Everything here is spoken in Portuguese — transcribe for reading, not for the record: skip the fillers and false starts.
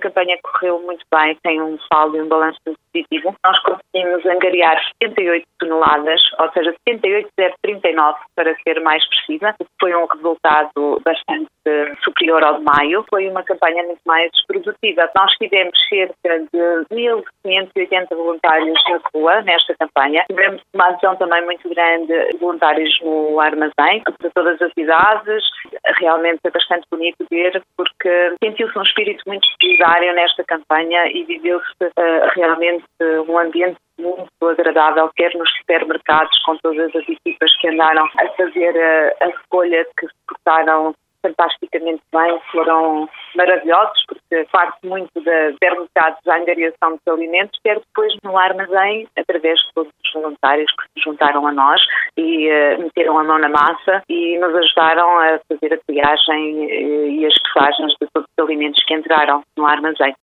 campanha correu muito bem, tem um saldo e um balanço positivo. Nós conseguimos angariar 78 toneladas, ou seja, 78,039 para ser mais precisa, o que foi um resultado bastante superior ao de maio. Foi uma campanha muito mais produtiva. Nós tivemos cerca de 1.580 voluntários na rua nesta campanha. Tivemos uma adesão também muito grande de voluntários no armazém, de todas as idades. Realmente é bastante bonito ver, porque sentiu-se um espírito muito solidário nesta campanha e viveu-se realmente um ambiente muito agradável, quer nos supermercados, com todas as equipas que andaram a fazer a recolha, que se portaram fantasticamente bem, foram maravilhosos, porque parte muito da supermercados da angariação de alimentos, quer depois no armazém, através de todos os voluntários que se juntaram a nós e meteram a mão na massa e nos ajudaram a fazer a triagem e as pesagens de todos os alimentos que entraram no armazém.